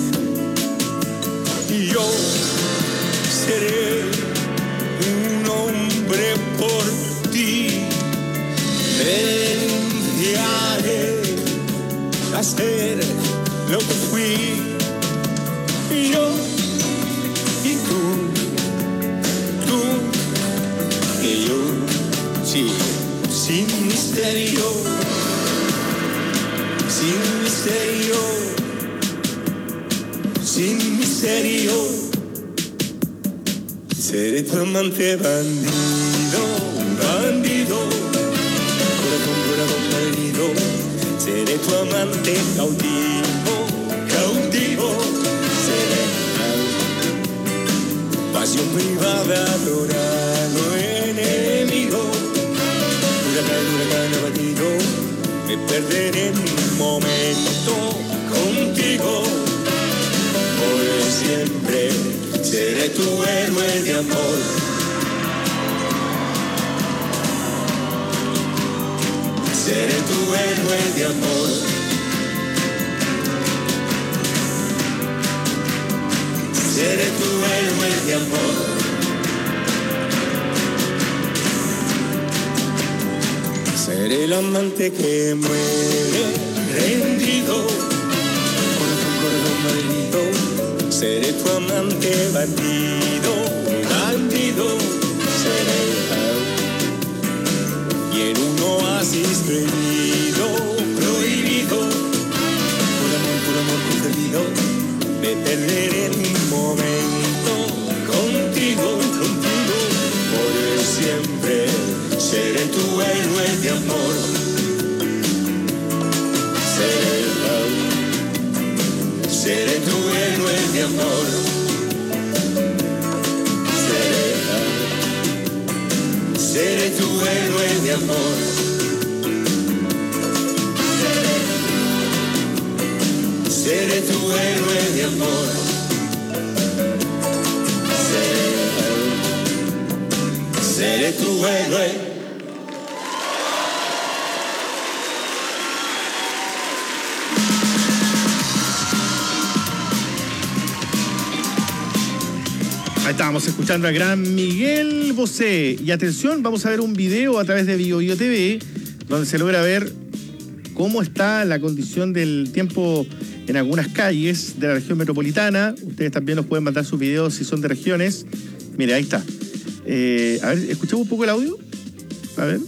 S: Y yo seré un hombre por ti, te enviaré a ser lo que fui. Y yo y tú y yo, sí, sin misterio, seré tu amante bandido, corazón perdido, seré tu amante cautivo, seré pasión privada, adorado enemigo, huracán abatido, me perderé en un momento contigo, por siempre seré tu héroe de amor. Seré tu héroe de amor. Seré tu héroe de amor. Seré el amante que muere rendido, corazón malherido. Seré tu amante bandido, seré y en un oasis prohibido, por amor concedido, me perderé en un momento contigo, por siempre seré tu héroe de amor, seré tu héroe de amor, seré tu héroe de amor. Seré tu héroe de amor. Seré tu héroe.
C: Ahí estábamos escuchando al gran Miguel Bosé. Y atención, vamos a ver un video a través de BioBio TV, donde se logra ver cómo está la condición del tiempo en algunas calles de la región metropolitana. Ustedes también nos pueden mandar sus videos si son de regiones Mire, ahí está. A ver, escuchamos un poco el audio. A ver.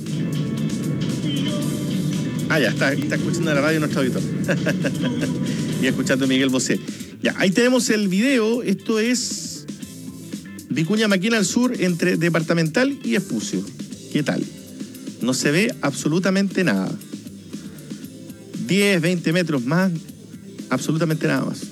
C: Ah, ya, está escuchando la radio nuestro auditor. Y escuchando a Miguel Bosé. Ya, ahí tenemos el video. Esto es Vicuña Maquena al sur entre Departamental y Espucio. ¿Qué tal? No se ve absolutamente nada. 10, 20 metros más, absolutamente nada más.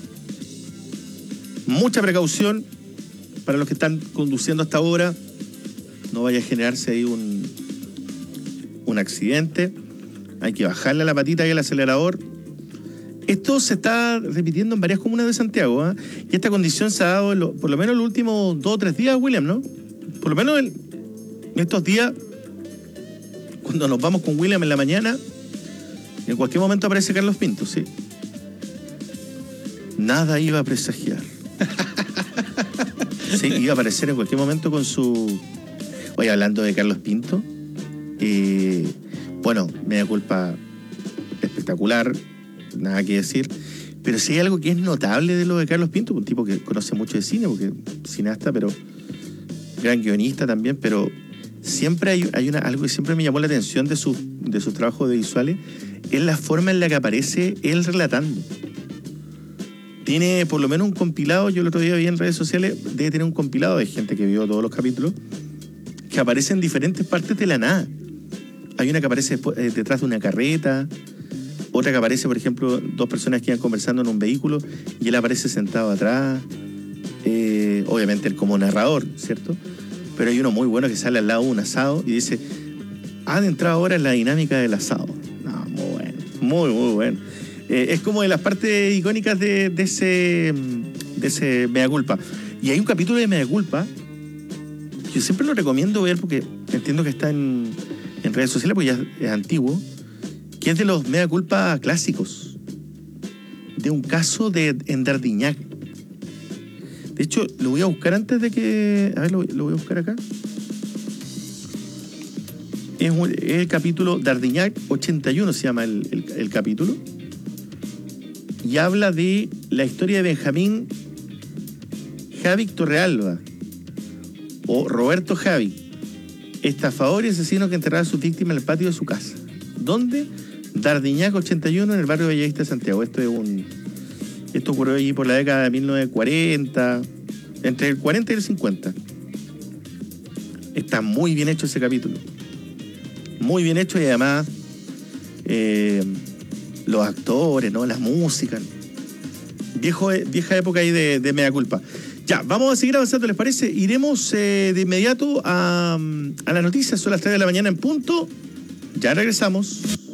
C: Mucha precaución para los que están conduciendo hasta ahora. No vaya a generarse ahí un accidente. Hay que bajarle la patita y el acelerador. Esto se está repitiendo en varias comunas de Santiago, ¿eh? Y esta condición se ha dado por lo menos los últimos 2 o 3 días, William, ¿no? Por lo menos en estos días, cuando nos vamos con William en la mañana, en cualquier momento aparece Carlos Pinto, sí. Nada iba a presagiar. Sí, iba a aparecer en cualquier momento con su... Oye, hablando de Carlos Pinto, bueno, media culpa espectacular, nada que decir, pero sí hay algo que es notable de lo de Carlos Pinto, un tipo que conoce mucho de cine, porque cineasta, pero gran guionista también, pero siempre hay algo que siempre me llamó la atención de sus trabajos visuales, es la forma en la que aparece él relatando. Tiene por lo menos un compilado, yo el otro día vi en redes sociales, debe tener un compilado de gente que vio todos los capítulos, que aparece en diferentes partes de la nada. Hay una que aparece detrás de una carreta, otra que aparece, por ejemplo, 2 personas que iban conversando en un vehículo y él aparece sentado atrás, obviamente él como narrador, ¿cierto? Pero hay uno muy bueno que sale al lado de un asado y dice, han entrado ahora en la dinámica del asado. No, muy bueno, muy bueno. Es como de las partes icónicas de ese Mea Culpa. Y hay un capítulo de Mea Culpa, yo siempre lo recomiendo ver porque entiendo que está en redes sociales, porque ya es antiguo, que es de los Mea Culpa clásicos, de un caso en Dardiñac. De hecho, lo voy a buscar antes de que... A ver, lo voy a buscar acá. Es el capítulo Dardiñac 81, se llama el capítulo. Y habla de la historia de Benjamín Javi Torrealba, o Roberto Javi, estafador y asesino que enterraba a sus víctimas en el patio de su casa. ¿Dónde? Dardiñac 81, en el barrio Bellavista de Santiago. Esto ocurrió allí por la década de 1940, entre el 40 y el 50. Está muy bien hecho ese capítulo. Muy bien hecho y además los actores, ¿no? Las músicas. Vieja época ahí de Mea Culpa. Ya, vamos a seguir avanzando, ¿les parece? Iremos de inmediato a las noticias. Son las 3 de la mañana en punto. Ya regresamos.